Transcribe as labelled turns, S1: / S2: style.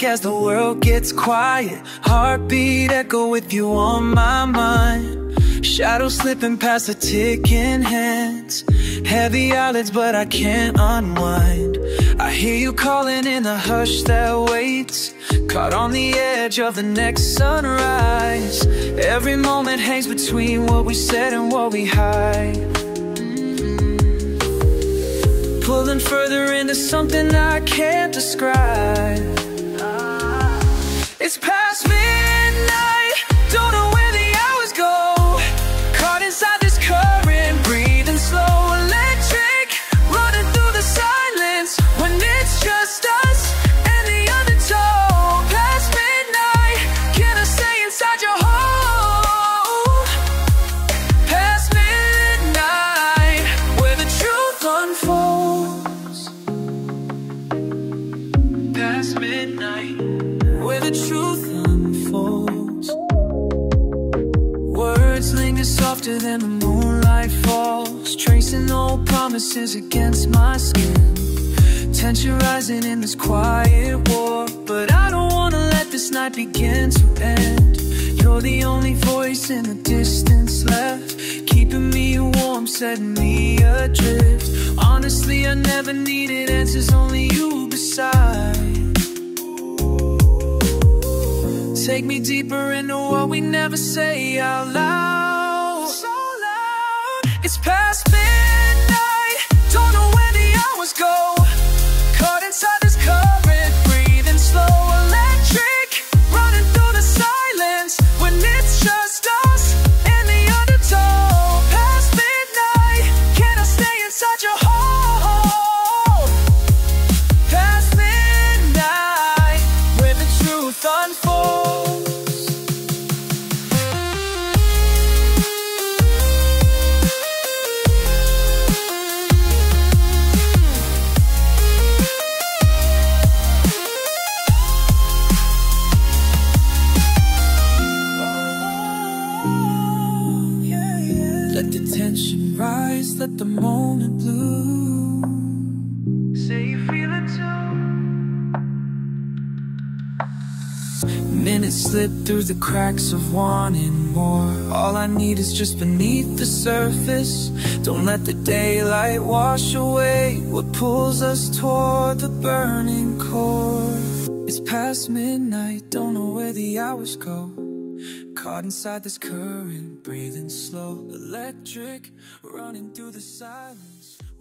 S1: as the world gets quiet. Heartbeat echo with you on my mind. Shadows slipping past the ticking hands. Heavy eyelids but I can't unwind. I hear you calling in the hush that waits, caught on the edge of the next sunrise. Every moment hangs between what we said and what we hide. Pulling further into something I can't describe. It's past midnight, don't know where the hours go. Caught inside this current, breathing slow. Electric, running through the silence when it's just us and the undertow. Past midnight, can I stay inside your hold? Past midnight, where the truth unfolds. Past midnight, where the truth unfolds. Words linger softer than the moonlight falls, tracing old promises against my skin. Tension rising in this quiet war, but I don't wanna let this night begin to end. You're the only voice in the distance left, keeping me warm, setting me adrift. Honestly, I never needed answers, only you beside. Take me deeper into what we never say out loud. So loud. It's past midnight, don't know where the hours go. Caught inside this current, breathing slow. Electric, running through the silence when it's just us and the undertow. Past midnight, can I stay inside your hold? Past midnight, where the truth unfolds. Let the tension rise, let the moment bloom. Say you feel it too. Minutes slip through the cracks of wanting more. All I need is just beneath the surface. Don't let the daylight wash away what pulls us toward the burning core. It's past midnight, don't know where the hours go. Caught inside this current, breathing slow. Electric, running through the silence.